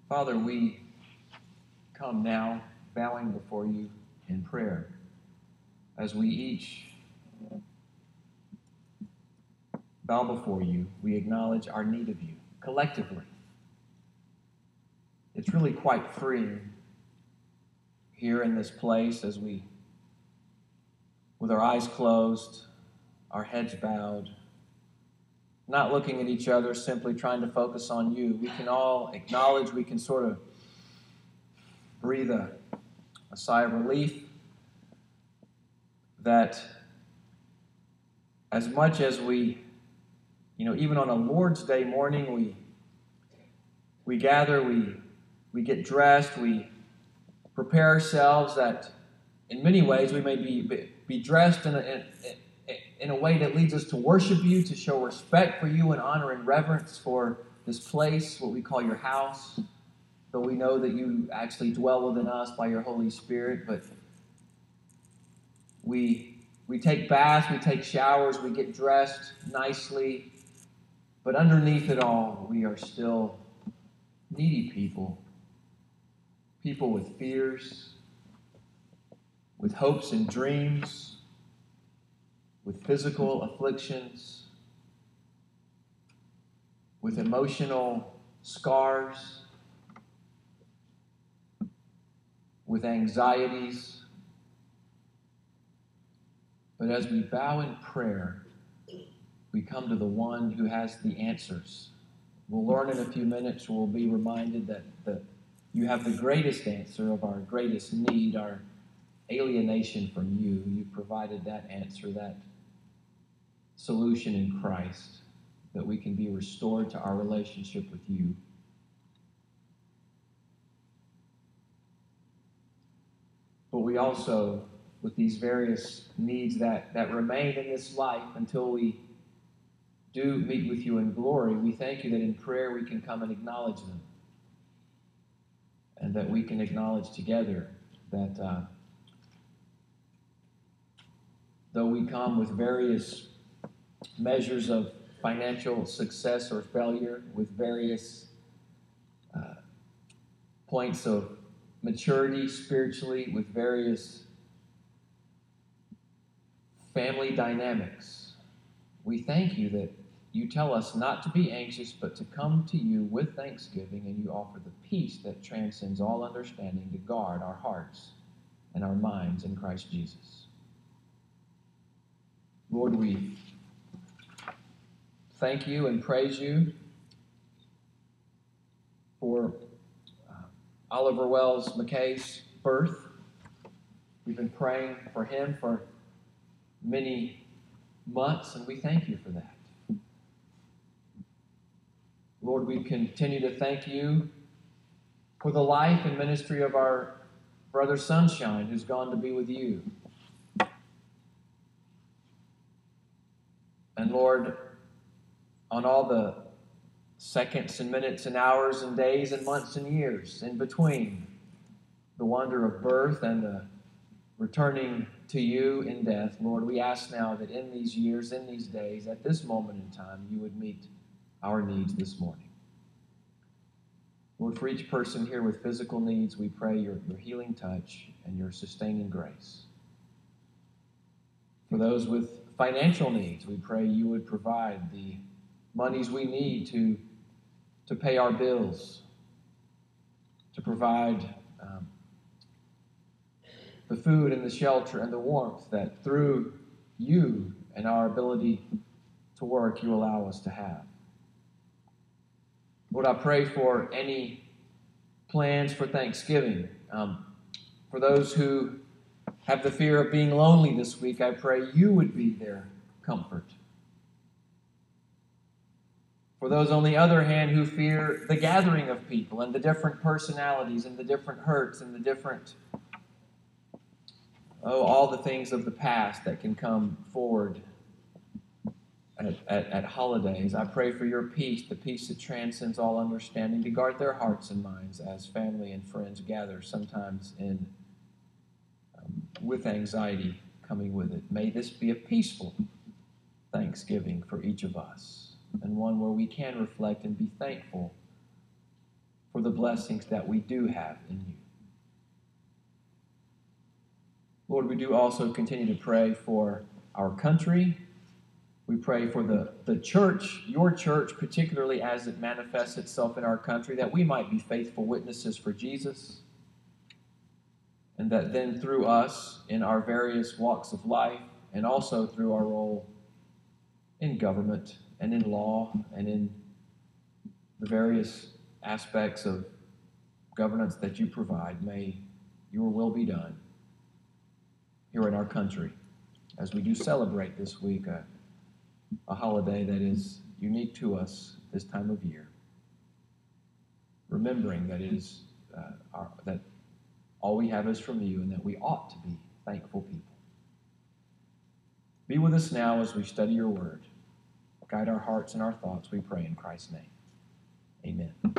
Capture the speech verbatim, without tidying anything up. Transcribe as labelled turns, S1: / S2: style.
S1: Father, we come now bowing before you in prayer as we each bow before you. We acknowledge our need of you collectively. It's really quite freeing here in this place as we, with our eyes closed, our heads bowed, not looking at each other, simply trying to focus on you. We can all acknowledge, we can sort of breathe a, a sigh of relief that as much as we, you know, even on a Lord's Day morning, we we gather, we we get dressed, we prepare ourselves, that in many ways we may be, be dressed in a, in, in a way that leads us to worship you, to show respect for you and honor and reverence for this place, what we call your house, though we know that you actually dwell within us by your Holy Spirit. But we we take baths, we take showers, we get dressed nicely, but underneath it all, we are still needy people, people with fears, with hopes and dreams, with physical afflictions, with emotional scars, with anxieties. But as we bow in prayer, we come to the one who has the answers. We'll learn in a few minutes, we'll be reminded that the, you have the greatest answer of our greatest need, our alienation from you. You provided that answer, that solution in Christ, that we can be restored to our relationship with you. But we also, with these various needs that, that remain in this life until we do meet with you in glory, we thank you that in prayer we can come and acknowledge them. And that we can acknowledge together that uh, though we come with various measures of financial success or failure, with various uh, points of maturity spiritually, with various family dynamics, we thank you that you tell us not to be anxious, but to come to you with thanksgiving, and you offer the peace that transcends all understanding to guard our hearts and our minds in Christ Jesus. Lord, we thank you and praise you for uh, Oliver Wells McKay's birth. We've been praying for him for many months, and we thank you for that. Lord, we continue to thank you for the life and ministry of our brother Sunshine, who's gone to be with you. And Lord, on all the seconds and minutes and hours and days and months and years in between the wonder of birth and the returning to you in death, Lord, we ask now that in these years, in these days, at this moment in time, you would meet our needs this morning. Lord, for each person here with physical needs, we pray your, your healing touch and your sustaining grace. For those with financial needs, we pray you would provide the monies we need to, to pay our bills, to provide um, the food and the shelter and the warmth that through you and our ability to work, you allow us to have. Lord, I pray for any plans for Thanksgiving. Um, for those who have the fear of being lonely this week, I pray you would be their comfort. For those, on the other hand, who fear the gathering of people and the different personalities and the different hurts and the different, oh, all the things of the past that can come forward At, at, at holidays, I pray for your peace, the peace that transcends all understanding, to guard their hearts and minds as family and friends gather, sometimes in um, with anxiety coming with it. May this be a peaceful Thanksgiving for each of us, and one where we can reflect and be thankful for for the blessings that we do have in you. Lord, we do also continue to pray for our country. We pray for the, the church, your church, particularly as it manifests itself in our country, that we might be faithful witnesses for Jesus, and that then through us, in our various walks of life, and also through our role in government and in law and in the various aspects of governance that you provide, may your will be done here in our country as we do celebrate this week a, a holiday that is unique to us this time of year, remembering that it is uh, our, that all we have is from you and that we ought to be thankful people. Be with us now as we study your word. Guide our hearts and our thoughts, we pray in Christ's name. Amen.